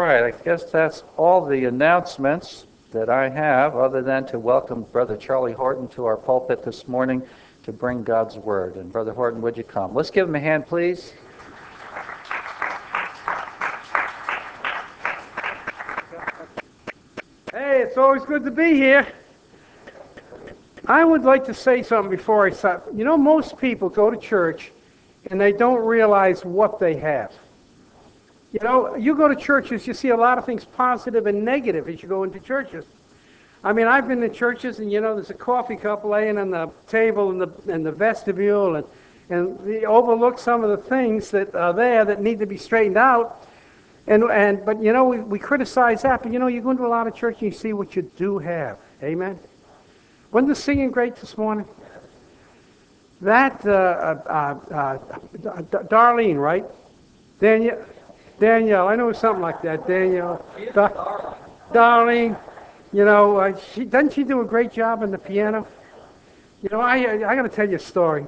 right, I guess that's all the announcements that I have, other than to welcome Brother Charlie Horton to our pulpit this morning to bring God's Word. And Brother Horton, would you come? Let's give him a hand, please. Hey, it's always good to be here. I would like to say something before I start. You know, most people go to church and they don't realize what they have. You know, you go to churches, you see a lot of things positive and negative as you go into churches. I mean, I've been to churches, and you know, there's a coffee cup laying on the table in the vestibule, and they overlook some of the things that are there that need to be straightened out. But you know, we criticize that, but you know, you go into a lot of church and you see what you do have. Amen. Wasn't the singing great this morning? That Darlene, right? Danielle, I know something like that. Danielle, Darlene, you know, doesn't she do a great job on the piano? You know, I got to tell you a story.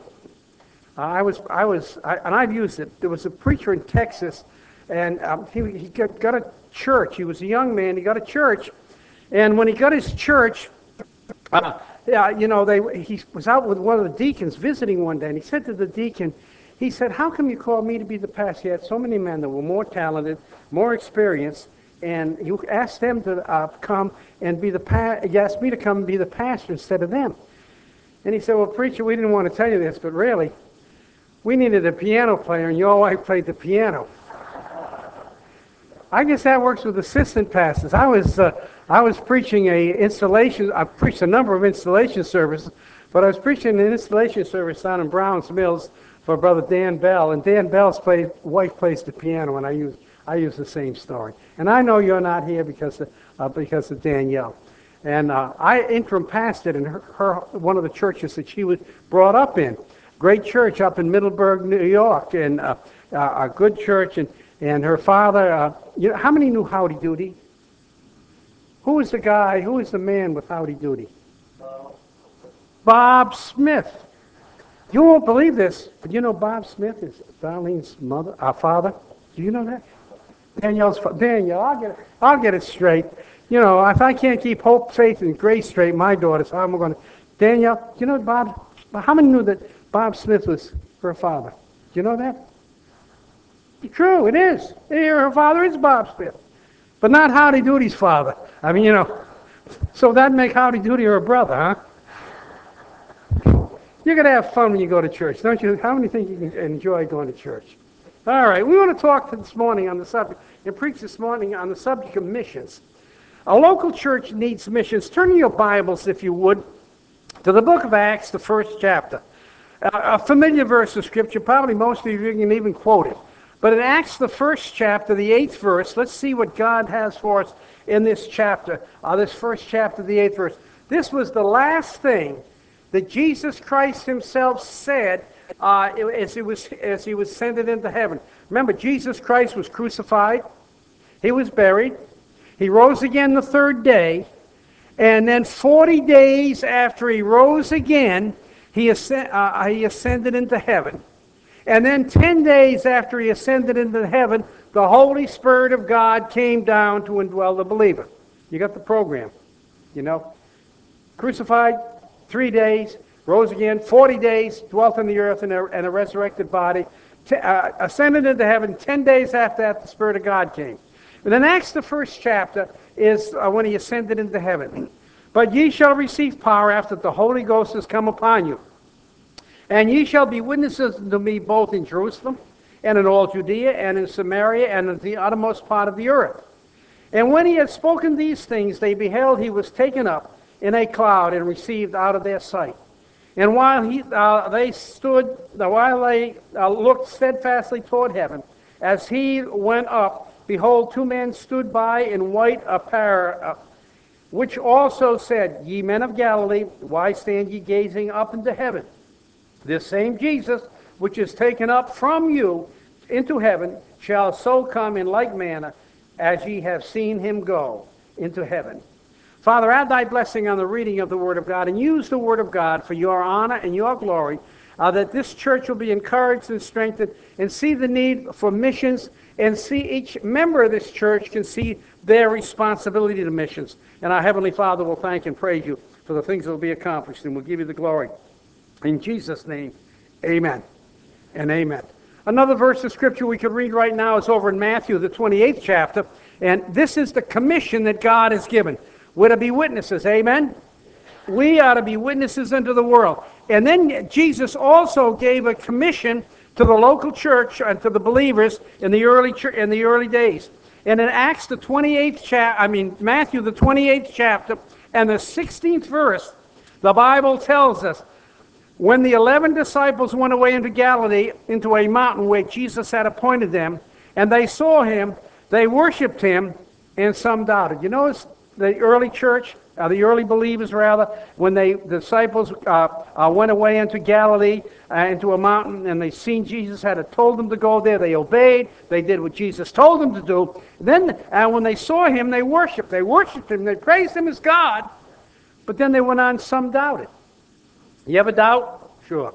And I've used it. There was a preacher in Texas, and he got a church. He was a young man. He got a church, and when he got his church, you know, he was out with one of the deacons visiting one day, and he said to the deacon, he said, "How come you called me to be the pastor? You had so many men that were more talented, more experienced, and you asked them to come and be you asked me to come and be the pastor instead of them." And he said, "Well, preacher, we didn't want to tell you this, but really, we needed a piano player, and your wife played the piano." I guess that works with assistant pastors. I was preaching I preached a number of installation services, but I was preaching an installation service down in Browns Mills for Brother Dan Bell, and Dan Bell's wife plays the piano, and I use the same story. And I know you're not here because of Danielle. And I interim pastored in one of the churches that she was brought up in. Great church up in Middleburg, New York, and a good church. And her father, you know, how many knew Howdy Doody? Who was the man with Howdy Doody? Bob Smith. You won't believe this, but you know Bob Smith is Darlene's father? Do you know that? Danielle, I'll get it straight. You know, if I can't keep hope, faith, and grace straight, my daughters, how am I going to? Danielle, you know how many knew that Bob Smith was her father? Do you know that? True, it is. Her father is Bob Smith, but not Howdy Doody's father. I mean, you know, so that'd make Howdy Doody her brother, huh? You're going to have fun when you go to church, don't you? How many think you can enjoy going to church? All right, we want to talk this morning on the subject, and preach this morning on the subject of missions. A local church needs missions. Turn in your Bibles, if you would, to the book of Acts, the first chapter. A familiar verse of Scripture, probably most of you can even quote it. But in Acts, the first chapter, the 8th verse, let's see what God has for us in this chapter, this first chapter, the 8th verse. This was the last thing that Jesus Christ himself said as he was ascended into heaven. Remember, Jesus Christ was crucified. He was buried. He rose again the third day. And then 40 days after he rose again, he ascended into heaven. And then 10 days after he ascended into heaven, the Holy Spirit of God came down to indwell the believer. You got the program, you know. Crucified, 3 days, rose again, 40 days, dwelt on the earth in a resurrected body, ascended into heaven. 10 days after that, the Spirit of God came. And then Acts, the first chapter, is when he ascended into heaven. "But ye shall receive power after the Holy Ghost has come upon you. And ye shall be witnesses to me both in Jerusalem, and in all Judea, and in Samaria, and in the uttermost part of the earth." And when he had spoken these things, they beheld he was taken up in a cloud and received out of their sight. And while they looked steadfastly toward heaven, as he went up, behold, 2 men stood by in white apparel, which also said, "Ye men of Galilee, why stand ye gazing up into heaven? This same Jesus, which is taken up from you into heaven, shall so come in like manner as ye have seen him go into heaven." Father, add thy blessing on the reading of the Word of God, and use the Word of God for your honor and your glory. that this church will be encouraged and strengthened and see the need for missions and see each member of this church can see their responsibility to missions. And our Heavenly Father will thank and praise you for the things that will be accomplished, and we'll give you the glory. In Jesus' name, amen and amen. Another verse of Scripture we could read right now is over in Matthew, the 28th chapter, and this is the commission that God has given. We're to be witnesses, amen? We are to be witnesses unto the world. And then Jesus also gave a commission to the local church and to the believers in the early days. And in Acts the 28th Matthew the 28th chapter and the 16th verse, the Bible tells us, when the 11 disciples went away into Galilee, into a mountain where Jesus had appointed them, and they saw him, they worshipped him, and some doubted. You notice the early church, the early believers rather, when the disciples went away into Galilee, into a mountain, and they seen Jesus had told them to go there, they obeyed, they did what Jesus told them to do. Then, when they saw him, they worshipped him, they praised him as God, but then they went on, some doubted. You ever doubt? Sure.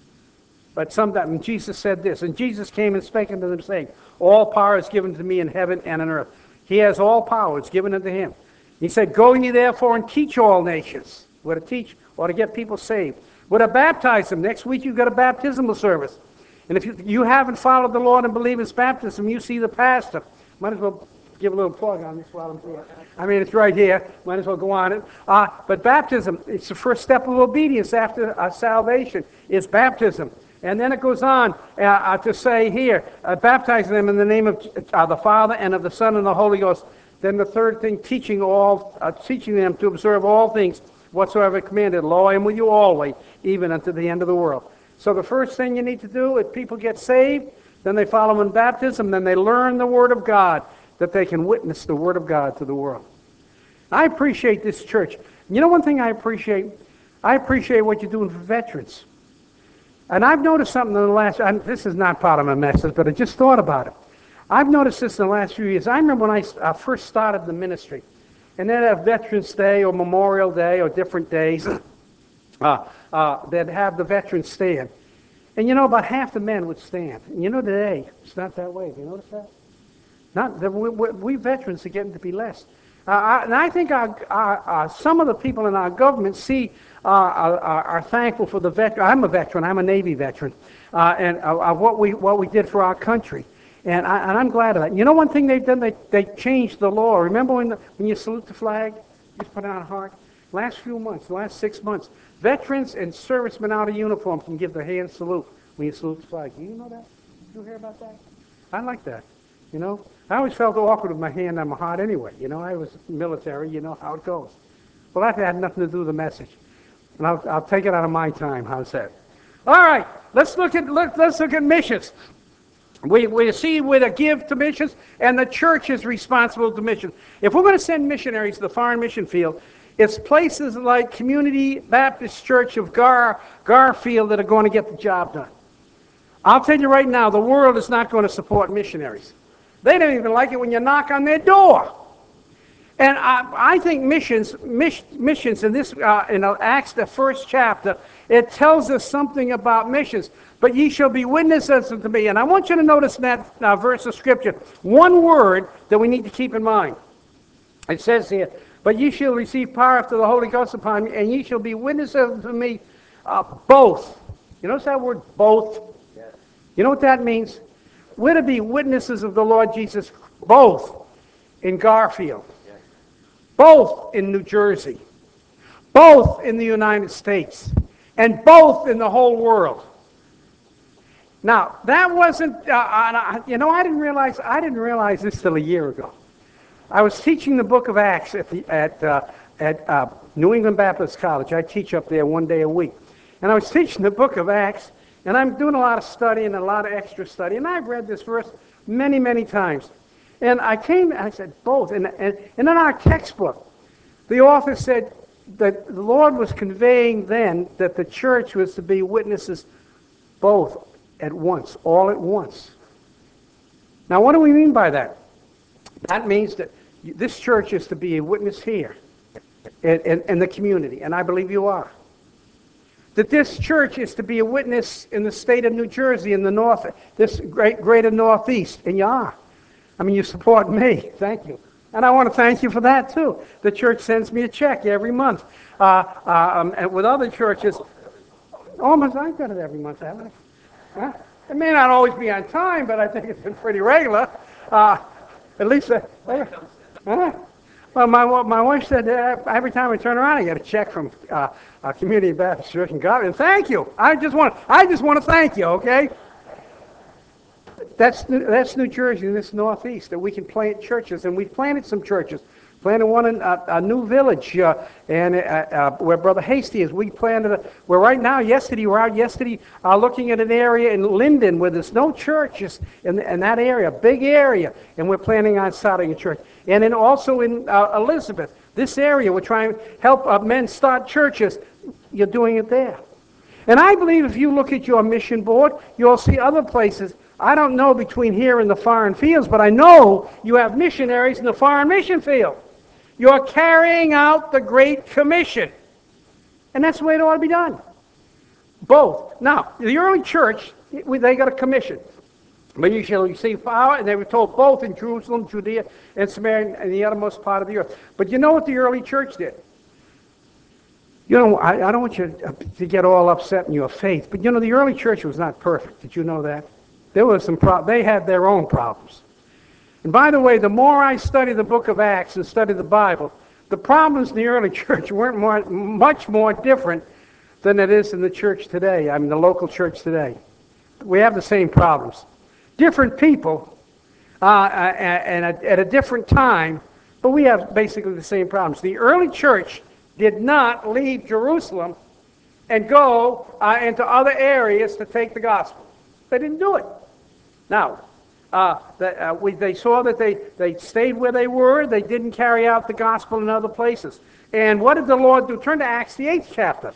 But some doubt. And Jesus said this, and Jesus came and spake unto them, saying, all power is given to me in heaven and on earth. He has all power. It's given unto him. He said, go ye therefore and teach all nations. We're to teach or to get people saved. We're to baptize them. Next week you've got a baptismal service. And if you haven't followed the Lord and believe his baptism, you see the pastor. Might as well give a little plug on this while I'm here. I mean, it's right here. Might as well go on it. But baptism, it's the first step of obedience after salvation, is baptism. And then it goes on to say here, baptizing them in the name of the Father and of the Son and the Holy Ghost. Then the third thing, teaching them to observe all things whatsoever commanded. Lo, I am with you always, even unto the end of the world. So the first thing you need to do is people get saved, then they follow in baptism, then they learn the Word of God, that they can witness the Word of God to the world. I appreciate this church. You know one thing I appreciate? I appreciate what you're doing for veterans. And I've noticed something in the last, this is not part of my message, but I just thought about it. I've noticed this in the last few years. I remember when I first started the ministry, and then at Veterans Day or Memorial Day or different days, they'd have the veterans stand. And you know, about half the men would stand. And you know today, it's not that way. Have you noticed that? We veterans are getting to be less. And I think some of the people in our government are thankful for the veteran. I'm a veteran. I'm a Navy veteran, and what we did for our country. And I'm glad of that. You know one thing they've done? They changed the law. Remember when you salute the flag, you just put it on a heart? Last 6 months, veterans and servicemen out of uniform can give the hand salute when you salute the flag. Do you know that? Did you hear about that? I like that. You know, I always felt awkward with my hand on my heart anyway. You know, I was military. You know how it goes. Well, that had nothing to do with the message. And I'll take it out of my time. How's that? All right, let's look at missions. We see we're to give to missions, and the church is responsible to missions. If we're going to send missionaries to the foreign mission field, it's places like Community Baptist Church of Garfield that are going to get the job done. I'll tell you right now, the world is not going to support missionaries. They don't even like it when you knock on their door. And I think missions in this, in Acts, the first chapter, it tells us something about missions. But ye shall be witnesses unto me. And I want you to notice in that verse of Scripture, one word that we need to keep in mind. It says here, but ye shall receive power after the Holy Ghost upon me, and ye shall be witnesses unto me both. You notice that word, both? Yes. You know what that means? We're to be witnesses of the Lord Jesus, both in Garfield, yes, both in New Jersey, both in the United States, and both in the whole world. Now, that wasn't, I didn't realize this till a year ago. I was teaching the book of Acts at New England Baptist College. I teach up there one day a week. And I was teaching the book of Acts, and I'm doing a lot of study and a lot of extra study. And I've read this verse many, many times. And I said, both. And in our textbook, the author said that the Lord was conveying then that the church was to be witnesses both at once, all at once. Now, what do we mean by that? That means that this church is to be a witness here in the community, and I believe you are. that this church is to be a witness in the state of New Jersey, in the north, this greater Northeast, and you are. I mean, you support me. Thank you. And I want to thank you for that, too. The church sends me a check every month. And with other churches, almost I've got it every month, haven't I? Huh? It may not always be on time, but I think it's been pretty regular. At least, huh? Well, my wife said every time I turn around, I get a check from Community Baptist Church in Garland. And thank you. I just want to thank you. Okay. That's New Jersey, this Northeast, that we can plant churches, and we've planted some churches. Planted one in a new village, and where Brother Hasty is. We planted. We're right now. We're out yesterday looking at an area in Linden where there's no churches in that area, big area, and we're planning on starting a church. And then also in Elizabeth, this area, we're trying to help men start churches. You're doing it there. And I believe if you look at your mission board, you'll see other places. I don't know between here and the foreign fields, but I know you have missionaries in the foreign mission field. You're carrying out the Great Commission. And that's the way it ought to be done. Both. Now, the early church, they got a commission. But you shall receive power, and they were told both in Jerusalem, Judea, and Samaria, and the uttermost part of the earth. But you know what the early church did? You know, I don't want you to get all upset in your faith, but you know, the early church was not perfect. Did you know that? There was some they had their own problems. And by the way, the more I study the book of Acts and study the Bible, the problems in the early church weren't much more different than it is in the church today. I mean, the local church today. We have the same problems. Different people and at a different time, but we have basically the same problems. The early church did not leave Jerusalem and go into other areas to take the gospel. They didn't do it. Now, they saw that they stayed where they were. They didn't carry out the gospel in other places. And what did the Lord do? Turn to Acts the 8th chapter.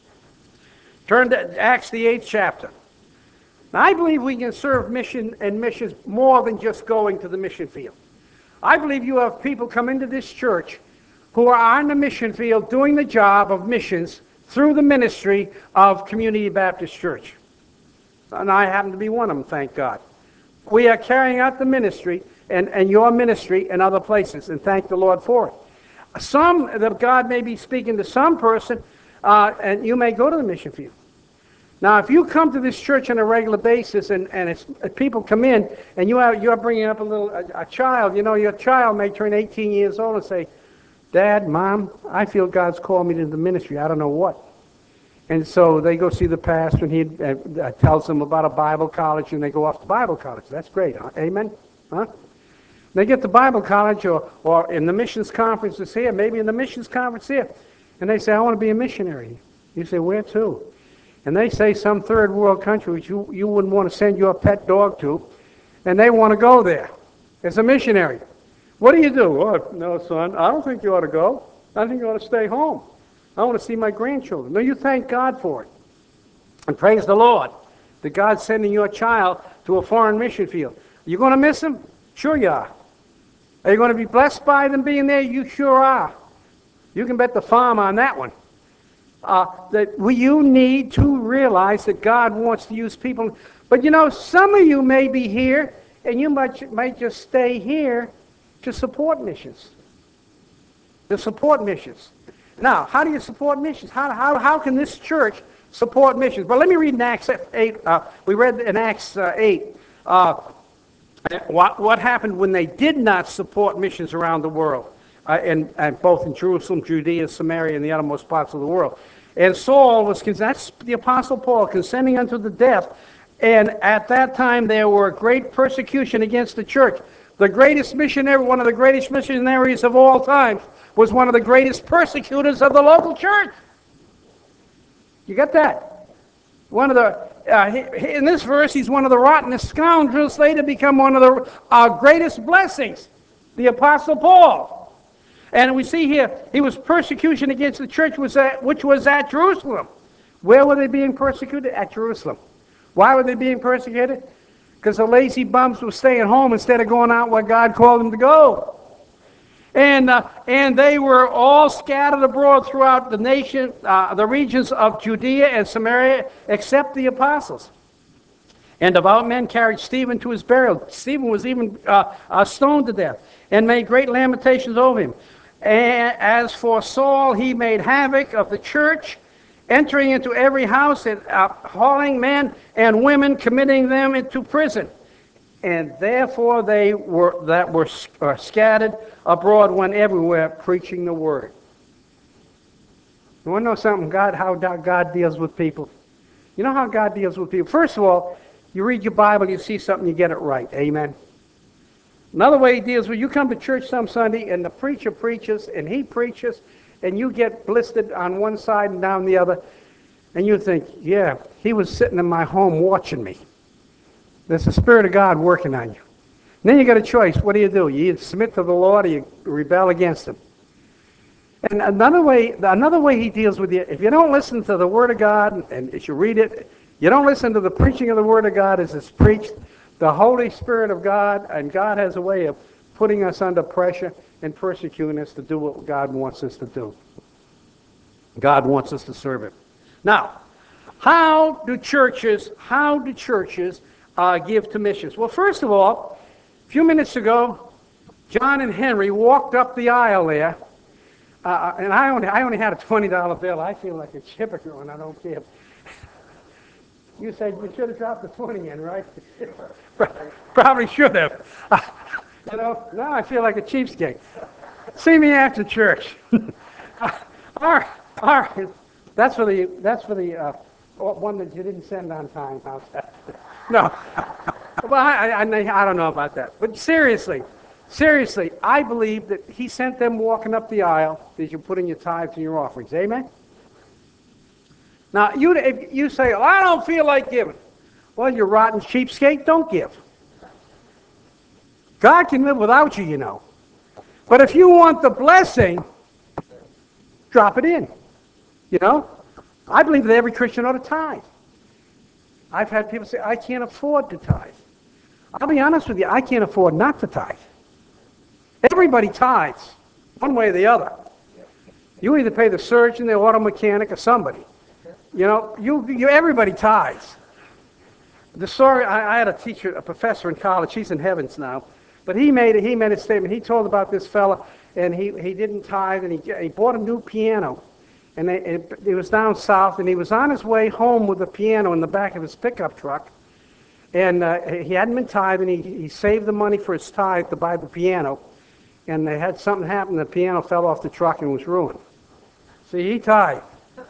Turn to Acts the 8th chapter. Now, I believe we can serve mission and missions more than just going to the mission field. I believe you have people come into this church who are on the mission field doing the job of missions through the ministry of Community Baptist Church. And I happen to be one of them, thank God. We are carrying out the ministry and your ministry in other places, and thank the Lord for it. That God may be speaking to some person, and you may go to the mission field. Now, if you come to this church on a regular basis, and people come in, and you're bringing up a child, you know, your child may turn 18 years old and say, Dad, Mom, I feel God's called me to the ministry. I don't know what. And so they go see the pastor, and he tells them about a Bible college, and they go off to Bible college. That's great, huh? Amen? Huh? They get to Bible college or in the missions conferences here, maybe in the missions conference here, and they say, I want to be a missionary. You say, where to? And they say some third world country which you wouldn't want to send your pet dog to, and they want to go there as a missionary. What do? Oh, no, son, I don't think you ought to go. I think you ought to stay home. I want to see my grandchildren. No, you thank God for it. And praise the Lord that God's sending your child to a foreign mission field. Are you going to miss them? Sure you are. Are you going to be blessed by them being there? You sure are. You can bet the farm on that one. You need to realize that God wants to use people. But you know, some of you may be here, and you might just stay here to support missions. To support missions. Now, how do you support missions? How can this church support missions? Well, let me read in Acts 8. We read in Acts 8 what happened when they did not support missions around the world, and both in Jerusalem, Judea, Samaria, and the uttermost parts of the world. And Saul that's the Apostle Paul, consenting unto the death. And at that time, there were great persecution against the church. The greatest missionary, one of the greatest missionaries of all time, was one of the greatest persecutors of the local church. You get that? One of the in this verse, he's one of the rottenest scoundrels, later become one of the greatest blessings, the Apostle Paul. And we see here, he was persecution against the church, which was at Jerusalem. Where were they being persecuted? At Jerusalem. Why were they being persecuted? Because the lazy bums were staying home instead of going out where God called them to go. And they were all scattered abroad throughout the nation, the regions of Judea and Samaria, except the apostles. And devout men carried Stephen to his burial. Stephen was even stoned to death and made great lamentations over him. And as for Saul, he made havoc of the church, entering into every house and hauling men and women, committing them into prison. And therefore they were scattered abroad went everywhere preaching the word. You want to know something? How God deals with people. You know how God deals with people? First of all, you read your Bible, you see something, you get it right. Amen. Another way he deals with you come to church some Sunday and the preacher preaches and he preaches and you get blistered on one side and down the other, and you think, yeah, he was sitting in my home watching me. There's the Spirit of God working on you. And then you got a choice. What do? You either submit to the Lord or you rebel against him. And another way he deals with you, if you don't listen to the Word of God, and as you read it, you don't listen to the preaching of the Word of God as it's preached, the Holy Spirit of God, and God has a way of putting us under pressure and persecuting us to do what God wants us to do. God wants us to serve him. Now, how do churches give to missions? Well, first of all, a few minutes ago, John and Henry walked up the aisle there, and I only had a $20 bill. I feel like a hypocrite when I don't give. You said you should have dropped the 20 in, right? Probably should have. Now I feel like a cheapskate. See me after church. All right. That's for the one that you didn't send on time. How's that? No. Well, I don't know about that. But seriously, I believe that he sent them walking up the aisle as you're putting your tithes and your offerings. Amen? Now, if you say, well, I don't feel like giving. Well, you rotten cheapskate, don't give. God can live without you, you know. But if you want the blessing, drop it in. You know? I believe that every Christian ought to tithe. I've had people say, I can't afford to tithe. I'll be honest with you, I can't afford not to tithe. Everybody tithes, one way or the other. You either pay the surgeon, the auto mechanic, or somebody. You know, everybody tithes. The story, I had a teacher, a professor in college, he's in heavens now, but he made a statement. He told about this fella, and he didn't tithe, and he bought a new piano. And it was down south, and he was on his way home with the piano in the back of his pickup truck. And he hadn't been tithing. He saved the money for his tithe to buy the piano. And they had something happen. The piano fell off the truck and was ruined. See, he tithed.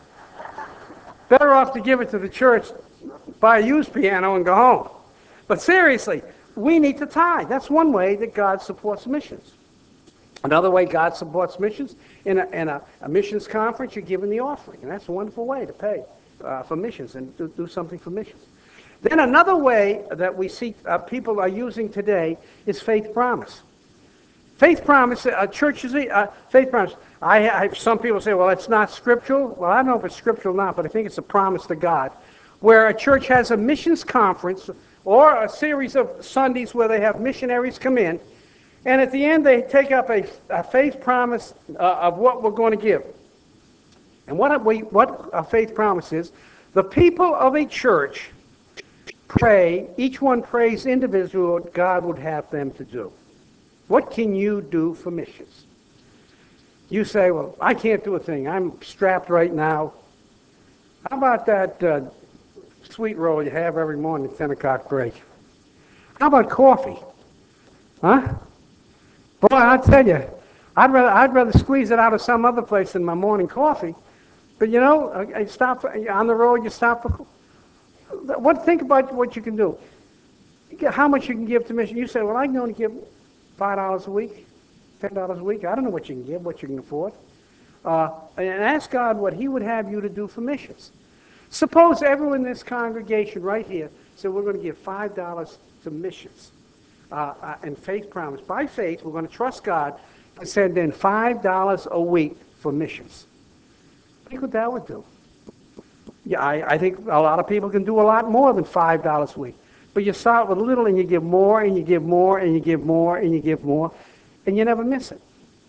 Better off to give it to the church, buy a used piano, and go home. But seriously, we need to tithe. That's one way that God supports missions. Another way God supports missions, in a missions conference, you're giving the offering. And that's a wonderful way to pay for missions and do something for missions. Then another way that we see people are using today is faith promise. Faith promise, churches, faith promise. Some people say, well, it's not scriptural. Well, I don't know if it's scriptural or not, but I think it's a promise to God, where a church has a missions conference or a series of Sundays where they have missionaries come in, and at the end they take up a faith promise of what we're going to give. And what a faith promise is, the people of a church pray, each one prays individually what God would have them to do. What can you do for missions? You say, well, I can't do a thing. I'm strapped right now. How about that sweet roll you have every morning at 10 o'clock break? How about coffee? Huh? Boy, I'll tell you, I'd rather squeeze it out of some other place than my morning coffee. But you know, I stop on the road. You stop for. Think about what you can do. How much you can give to mission? You say, well, I can only give $5 a week, $10 a week. I don't know what you can give, what you can afford. And ask God what He would have you to do for missions. Suppose everyone in this congregation right here said, we're going to give $5 to missions and faith promise. By faith, we're going to trust God and send in $5 a week for missions. Think what that would do. Yeah, I think a lot of people can do a lot more than $5 a week. But you start with little and you give more and you give more and you give more and you give more, and you never miss it.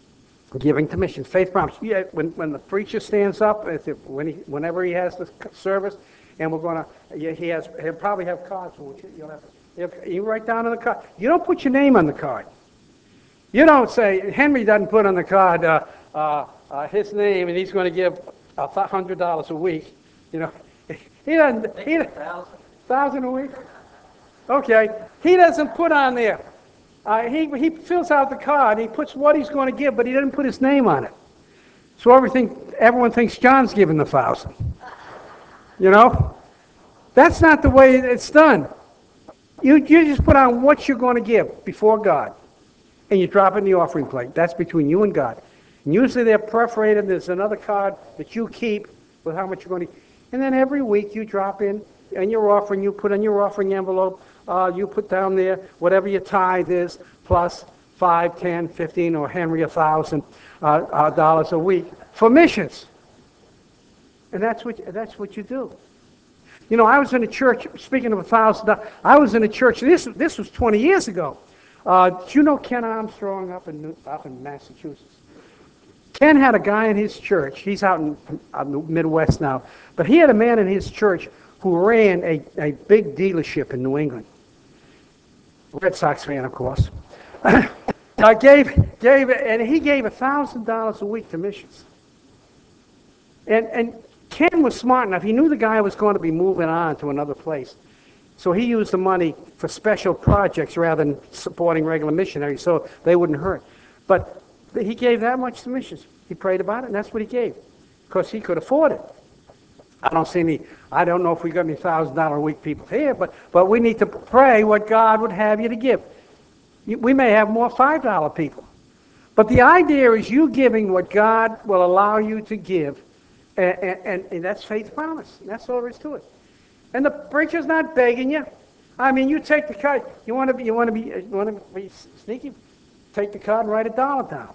Giving to missions, faith promise. Yeah, when the preacher stands up, whenever he has the service, and we're gonna, he'll probably have cards. You write down on the card. You don't put your name on the card. You don't say Henry doesn't put on the card his name, and he's going to give $100 a week. You know, he doesn't. He $1,000 a week. Okay, he doesn't put on there. He fills out the card. He puts what he's going to give, but he doesn't put his name on it. So everyone thinks John's giving the 1,000. You know, that's not the way it's done. You just put on what you're going to give before God, and you drop it in the offering plate. That's between you and God. And usually they're perforated. There's another card that you keep with how much you're going to. And then every week you drop in and your offering. You put in your offering envelope. You put down there whatever your tithe is, plus 5, 10, 15, or Henry $1,000 a week for missions. And that's what you do. You know, I was in a church. Speaking of $1,000, I was in a church. This was 20 years ago. Do you know Ken Armstrong up in Massachusetts? Ken had a guy in his church. He's out in the Midwest now, but he had a man in his church who ran a big dealership in New England. Red Sox fan, of course. And he gave $1,000 a week to missions. And Ken was smart enough. He knew the guy was going to be moving on to another place. So he used the money for special projects rather than supporting regular missionaries so they wouldn't hurt. But he gave that much to missions. He prayed about it, and that's what he gave because he could afford it. I don't know if we got any $1,000 a week people here, but we need to pray what God would have you to give. We may have more $5 people. But the idea is you giving what God will allow you to give, and that's faith promise. That's all there is to it. And the preacher's not begging you. I mean, you take the card. You want to be sneaky? Take the card and write $1 down.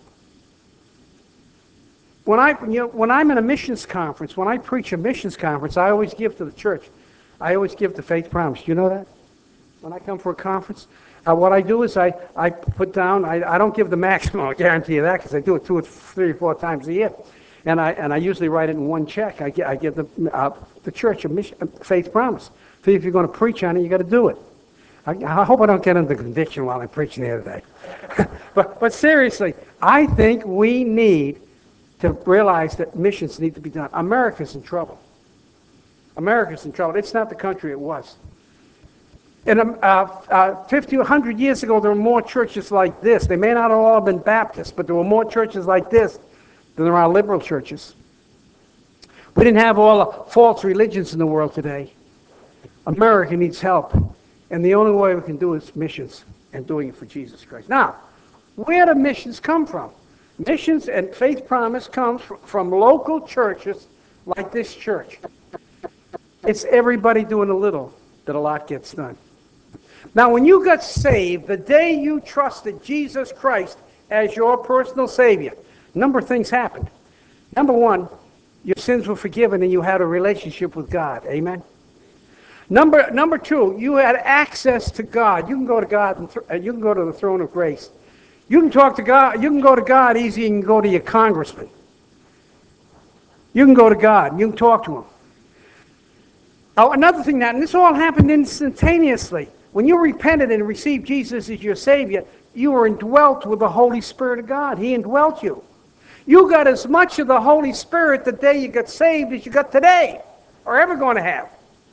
When I'm in a missions conference, when I preach a missions conference, I always give to the church. I always give the faith promise. Do you know that? When I come for a conference, what I do is I put down. I don't give the maximum. I guarantee you that because I do it 2 or 3 or 4 times a year, and I usually write it in one check. I give the church a faith promise. So if you're going to preach on it, you got to do it. I hope I don't get into conviction while I'm preaching here today. but seriously, I think we need to realize that missions need to be done. America's in trouble. America's in trouble. It's not the country it was. And 50, 100 years ago, there were more churches like this. They may not have all been Baptists, but there were more churches like this than there are liberal churches. We didn't have all the false religions in the world today. America needs help. And the only way we can do it is missions and doing it for Jesus Christ. Now, where do missions come from? Missions and faith promise comes from local churches like this church. It's everybody doing a little that a lot gets done. Now, when you got saved, the day you trusted Jesus Christ as your personal Savior, a number of things happened. Number one, your sins were forgiven and you had a relationship with God. Amen? Number two, you had access to God. You can go to God and you can go to the throne of grace. You can talk to God. You can go to God easy. You can go to your congressman. You can go to God. You can talk to him. Oh, another thing and this all happened instantaneously. When you repented and received Jesus as your Savior, you were indwelt with the Holy Spirit of God. He indwelt you. You got as much of the Holy Spirit the day you got saved as you got today, or ever going to have.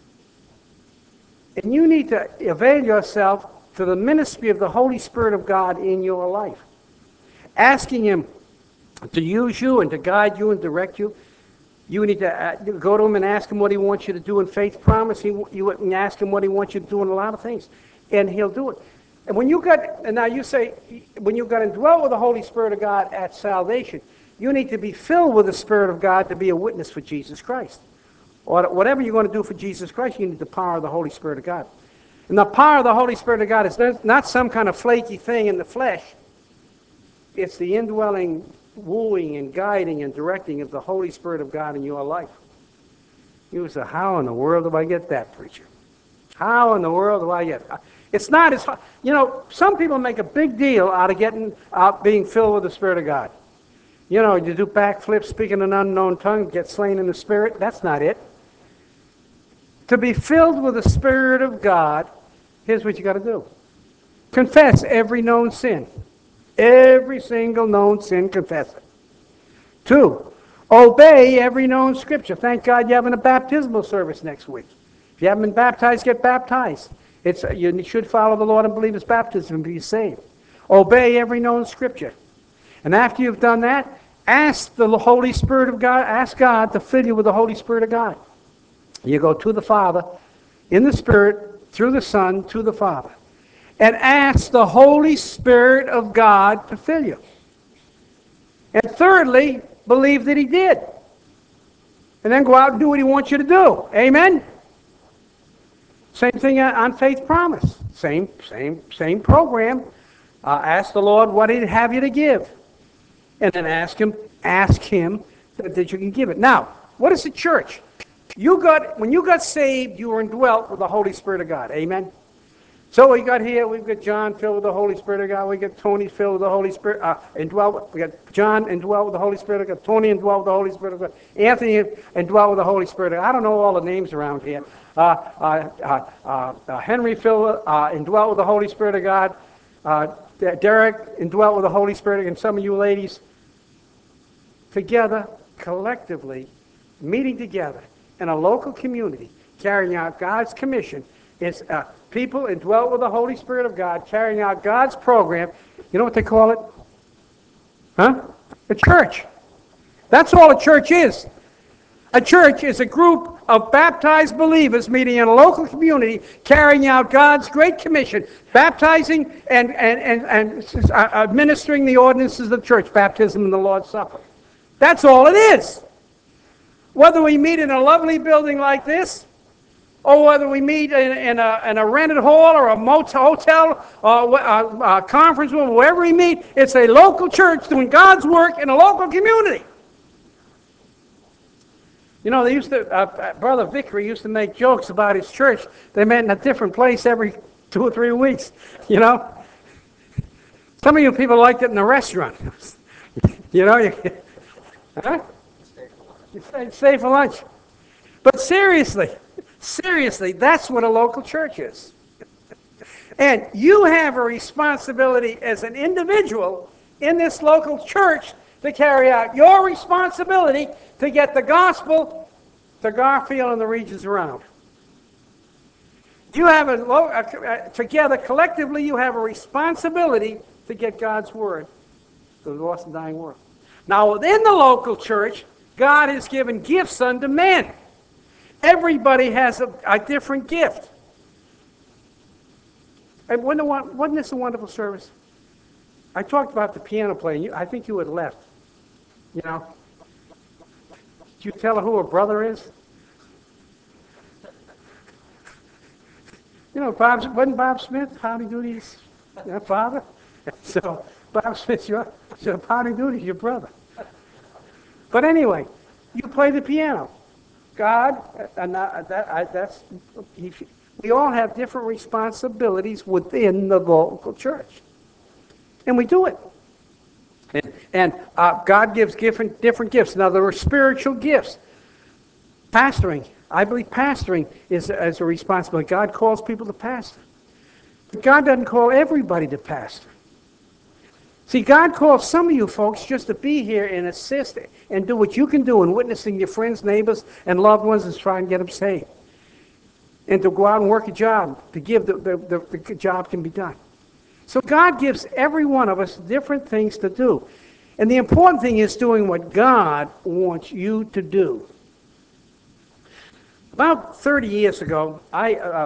And you need to avail yourself to the ministry of the Holy Spirit of God in your life. Asking Him to use you and to guide you and direct you. You need to go to Him and ask Him what He wants you to do in faith promise. You can ask Him what He wants you to do in a lot of things. And He'll do it. And now you say, when you got indwelt with the Holy Spirit of God at salvation, you need to be filled with the Spirit of God to be a witness for Jesus Christ. Or whatever you're going to do for Jesus Christ, you need the power of the Holy Spirit of God. And the power of the Holy Spirit of God is not some kind of flaky thing in the flesh. It's the indwelling, wooing, and guiding and directing of the Holy Spirit of God in your life. You say, how in the world do I get that, preacher? How in the world do I get that? It's not as hard. Some people make a big deal out of being filled with the Spirit of God. You know, you do backflips, speaking in an unknown tongue, get slain in the Spirit. That's not it. To be filled with the Spirit of God, here's what you got to do. Confess every known sin. Every single known sin, confess it. 2, obey every known scripture. Thank God you're having a baptismal service next week. If you haven't been baptized, get baptized. You should follow the Lord and believe His baptism and be saved. Obey every known scripture. And after you've done that, ask the Holy Spirit of God, ask God to fill you with the Holy Spirit of God. You go to the Father in the Spirit, through the Son, to the Father. And ask the Holy Spirit of God to fill you. And thirdly, believe that He did. And then go out and do what He wants you to do. Amen? Same thing on Faith Promise. Same program. Ask the Lord what He'd have you to give. And then ask Him that you can give it. Now, what is the church? When you got saved, you were indwelt with the Holy Spirit of God. Amen? So we got here, we've got John filled with the Holy Spirit of God. We got Tony filled with the Holy Spirit, we got John indwelt with the Holy Spirit of God. Tony indwelt with the Holy Spirit of God. Anthony indwelt with the Holy Spirit of God. I don't know all the names around here. Henry filled, indwelt with the Holy Spirit of God. Derek indwelt with the Holy Spirit of God. And some of you ladies, together, collectively, meeting together in a local community, carrying out God's commission. It's people indwelt with the Holy Spirit of God, carrying out God's program. You know what they call it? Huh? A church. That's all a church is. A church is a group of baptized believers meeting in a local community, carrying out God's great commission, baptizing and administering the ordinances of the church, baptism and the Lord's Supper. That's all it is. Whether we meet in a lovely building like this, or whether we meet in a rented hall or a hotel or a conference room, wherever we meet, it's a local church doing God's work in a local community. You know, they used to, Brother Vickery used to make jokes about his church. They met in a different place every 2 or 3 weeks, you know. Some of you people liked it in the restaurant. You know, huh? You stay for lunch. But seriously, that's what a local church is. And you have a responsibility as an individual in this local church to carry out your responsibility to get the gospel to Garfield and the regions around. You have together, collectively, you have a responsibility to get God's word to the lost and dying world. Now, within the local church, God has given gifts unto men. Everybody has a different gift. And wasn't this a wonderful service? I talked about the piano playing. I think you had left. You know? Did you tell her who her brother is? You know, wasn't Bob Smith Howdy Doody's father? So Bob Smith's Howdy Doody's your brother. But anyway, you play the piano. God, we all have different responsibilities within the local church. And we do it. And God gives different gifts. Now, there are spiritual gifts. Pastoring. I believe pastoring is a responsibility. God calls people to pastor. But God doesn't call everybody to pastor. See, God calls some of you folks just to be here and assist and do what you can do in witnessing your friends, neighbors, and loved ones and try and get them saved. And to go out and work a job, to give the job can be done. So God gives every one of us different things to do. And the important thing is doing what God wants you to do. About 30 years ago, a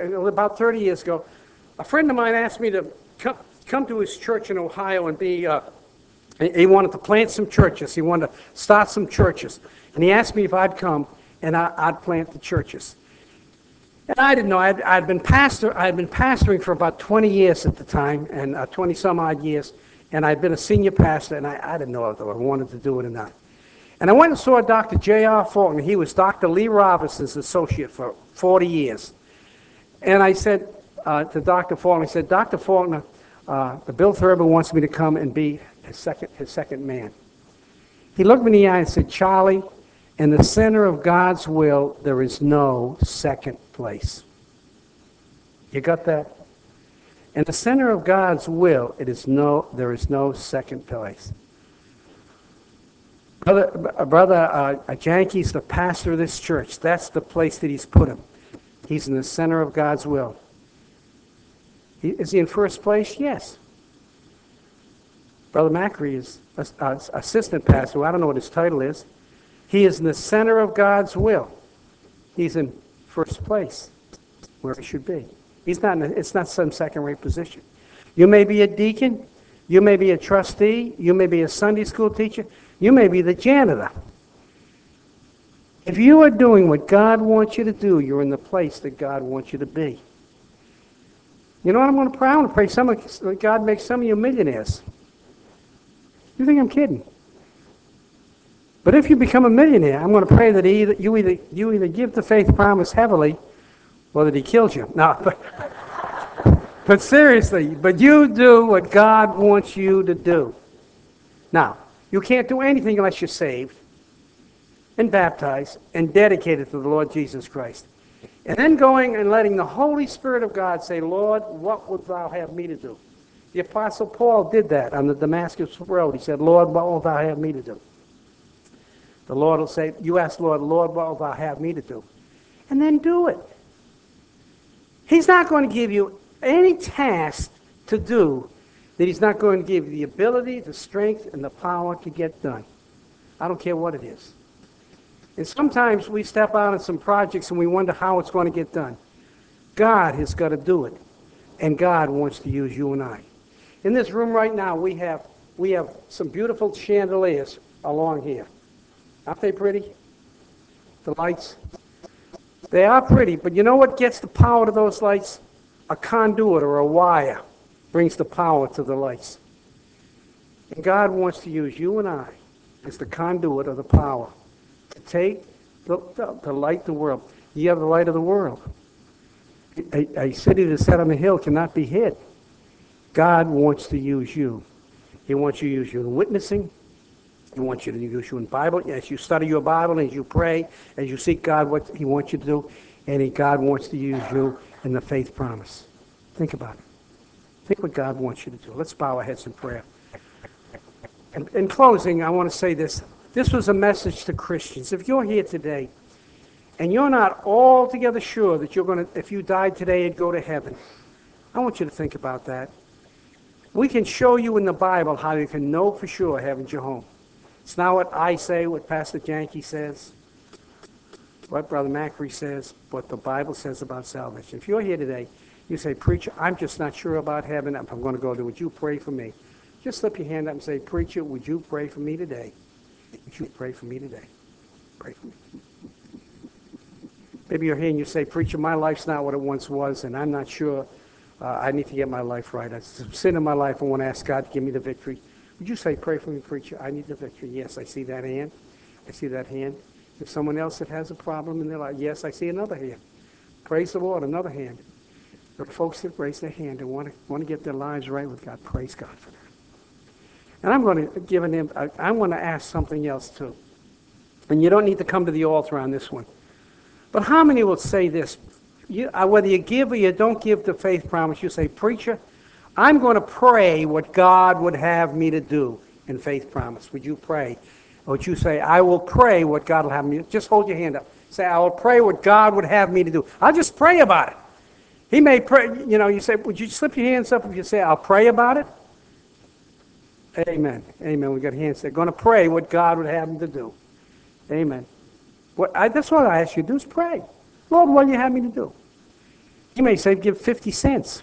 friend of mine asked me to come to his church in Ohio and be, he wanted to plant some churches. He wanted to start some churches. And he asked me if I'd come and I'd plant the churches. And I didn't know. I'd been pastoring for about 20 years at the time, and 20 some odd years. And I'd been a senior pastor, and I didn't know if I wanted to do it or not. And I went and saw Dr. J.R. Faulkner. He was Dr. Lee Robinson's associate for 40 years. And I said to Dr. Faulkner, Dr. Faulkner, Bill Thurber wants me to come and be his second man. He looked me in the eye and said, Charlie, in the center of God's will, there is no second place. You got that? In the center of God's will, there is no second place. Brother Janke's the pastor of this church. That's the place that he's put him. He's in the center of God's will. Is he in first place? Yes. Brother Macri is assistant pastor. I don't know what his title is. He is in the center of God's will. He's in first place, where he should be. It's not some second-rate position. You may be a deacon. You may be a trustee. You may be a Sunday school teacher. You may be the janitor. If you are doing what God wants you to do, you're in the place that God wants you to be. You know what I'm going to pray? I'm going to pray God makes some of you millionaires. You think I'm kidding? But if you become a millionaire, I'm going to pray that you either give the faith promise heavily or that he kills you. No, but seriously, but you do what God wants you to do. Now, you can't do anything unless you're saved and baptized and dedicated to the Lord Jesus Christ. And then going and letting the Holy Spirit of God say, Lord, what wilt thou have me to do? The Apostle Paul did that on the Damascus Road. He said, Lord, what wilt thou have me to do? The Lord will say, you ask Lord, what wilt thou have me to do? And then do it. He's not going to give you any task to do that he's not going to give you the ability, the strength, and the power to get done. I don't care what it is. And sometimes we step out on some projects and we wonder how it's going to get done. God has got to do it. And God wants to use you and I. In this room right now, we have some beautiful chandeliers along here. Aren't they pretty? The lights. They are pretty, but you know what gets the power to those lights? A conduit or a wire brings the power to the lights. And God wants to use you and I as the conduit of the power to take to light the world. You have the light of the world. A city that's set on a hill cannot be hid. God wants to use you. He wants you to use you in witnessing. He wants you to use you in Bible. As you study your Bible, as you pray, as you seek God, what he wants you to do, and God wants to use you in the faith promise. Think about it. Think what God wants you to do. Let's bow our heads in prayer. In closing, I want to say this. This was a message to Christians. If you're here today and you're not altogether sure that you're going to, if you died today, you'd go to heaven, I want you to think about that. We can show you in the Bible how you can know for sure heaven's your home. It's not what I say, what Pastor Janke says, what Brother Macri says, what the Bible says about salvation. If you're here today, you say, Preacher, I'm just not sure about heaven. If I'm going to go there, would you pray for me? Just slip your hand up and say, Preacher, would you pray for me today? Would you pray for me today? Pray for me. Maybe you're here and you say, Preacher, my life's not what it once was, and I'm not sure. I need to get my life right. There's some sin in my life. I want to ask God to give me the victory. Would you say, pray for me, Preacher? I need the victory. Yes, I see that hand. I see that hand. If someone else that has a problem in their life, yes, I see another hand. Praise the Lord, another hand. There are folks that raise their hand and want to get their lives right with God. Praise God for that. And I'm going to give an. I want to ask something else too. And you don't need to come to the altar on this one. But how many will say this? Whether you give or you don't give the faith promise, you say, Preacher, I'm going to pray what God would have me to do in faith promise. Would you pray? Or would you say, I will pray what God will have me to do? Just hold your hand up. Say, I will pray what God would have me to do. I'll just pray about it. He may pray, you say, would you slip your hands up if you say, I'll pray about it? Amen. Amen. We got hands there. Going to pray what God would have me to do. Amen. That's what I ask you to do is pray. Lord, what do you have me to do? He may say, give 50 cents.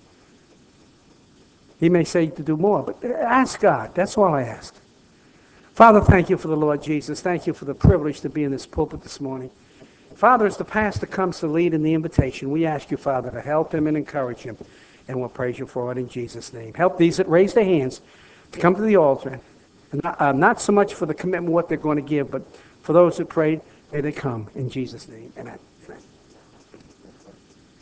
He may say to do more, but ask God. That's all I ask. Father, thank you for the Lord Jesus. Thank you for the privilege to be in this pulpit this morning. Father, as the pastor comes to lead in the invitation, we ask you, Father, to help him and encourage him, and we'll praise you for it in Jesus' name. Help these that raise their hands to come to the altar, and not so much for the commitment, what they're going to give, but for those that prayed, may they come in Jesus' name. Amen.